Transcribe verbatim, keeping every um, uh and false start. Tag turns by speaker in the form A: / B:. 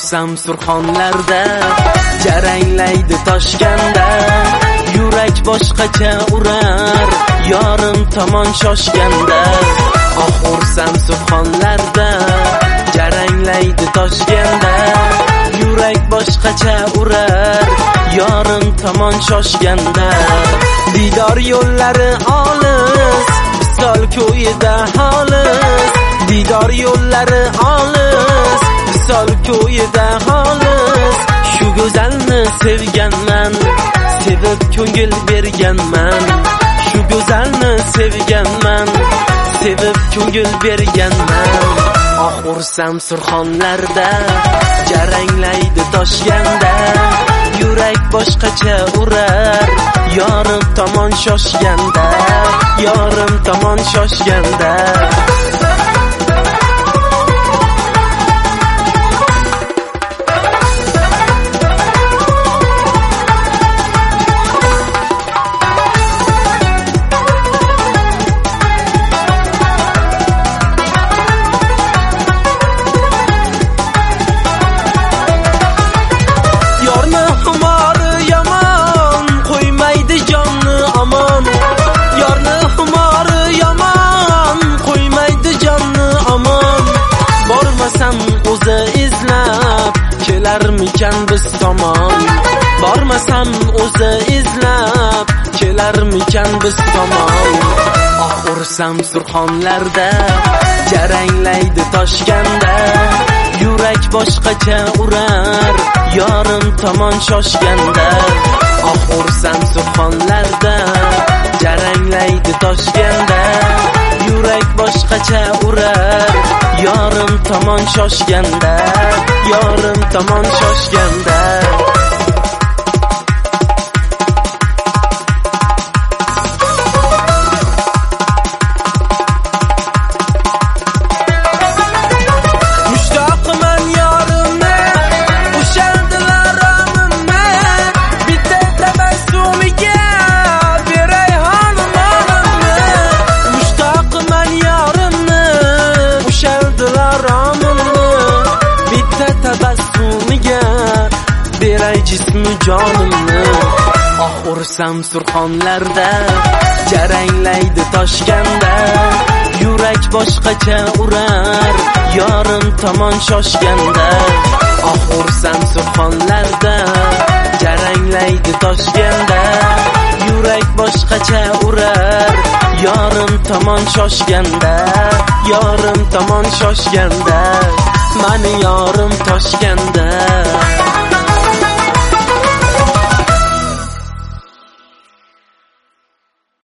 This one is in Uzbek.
A: ursam surxonlarda, jaranglaydi toshganda, yurak boshqacha urar, yorim tomon shoshganda. Oh ursam surxonlarda, jaranglaydi toshganda, yurak boshqacha urar, yorim tomon shoshganda. Didor yo'llari olis, visol ko'yida xolis. Didor yo'llari olis, visol ko'yida xolis. Shu go'zalni sevganman, sevib ko'ngil berganman. Shu go'zalni sevganman, sevib ko'ngil berganman. Oh ursam surxonlarda, jaranglaydi toshganda, yurak boshqacha urar, yorim tomon shoshganda, yorim tomon shoshganda. O'zi izlab kelarmikan biz tomon, bormasam o'zi izlab kelarmikan biz tomon. Oh ursam surxonlarda, jaranglaydi toshganda, yurak boshqacha urar, yorim tomon shoshganda. Oh ursam surxonlarda, jaranglaydi toshganda, yurak boshqacha urar, yorim tomon shoshganda, yorim tomon shoshganda. Mushtoqman yorimni, ushaldilar omimni, bitta tabassumiga beray xonimimni. Mushtoqman yorimni, ushaldilar omimni, bitta tabassumiga beray jismi jonimni. Oh ursam surxonlarda, jaranglaydi toshganda, yurak boshqacha urar, yorim tomon shoshganda. Oh ursam surxonlarda, jaranglaydi toshganda, yurak boshqacha urar, yorim tomon shoshganda, yorim tomon shoshganda. Mani yorim toshganda,